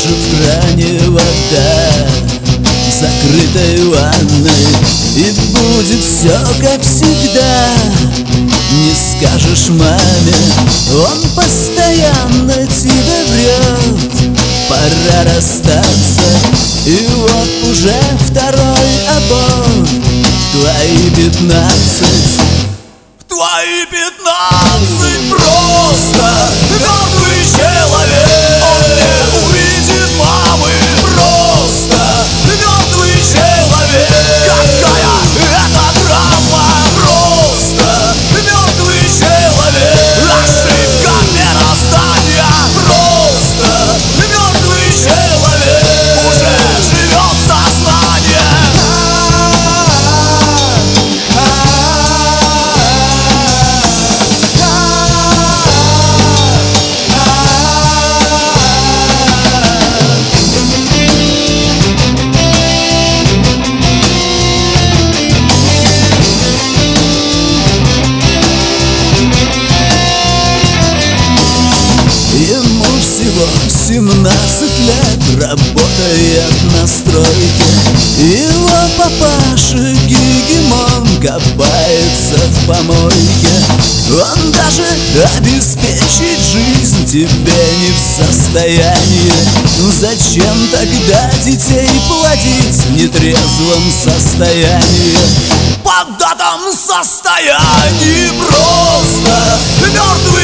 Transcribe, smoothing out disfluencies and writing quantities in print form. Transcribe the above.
же в кране вода закрытой ванной, и будет все как всегда. Не скажешь маме, он постоянно тебе врет. Пора расстаться, и вот уже второй аборт. Твои 15, в твои 15 просто мертвый человек. Он не увидит мамы, просто мертвый человек. Какая это драма, просто мертвый человек. Ошибка мироздания, просто мертвый человек. Уже живет сознание. Ему всего 17 лет, работает на стройке. Его папаша гегемон копается в помойке. Он даже обеспечить жизнь тебе не в состоянии. Зачем тогда детей плодить в нетрезвом состоянии? В поддатом состоянии просто мертвый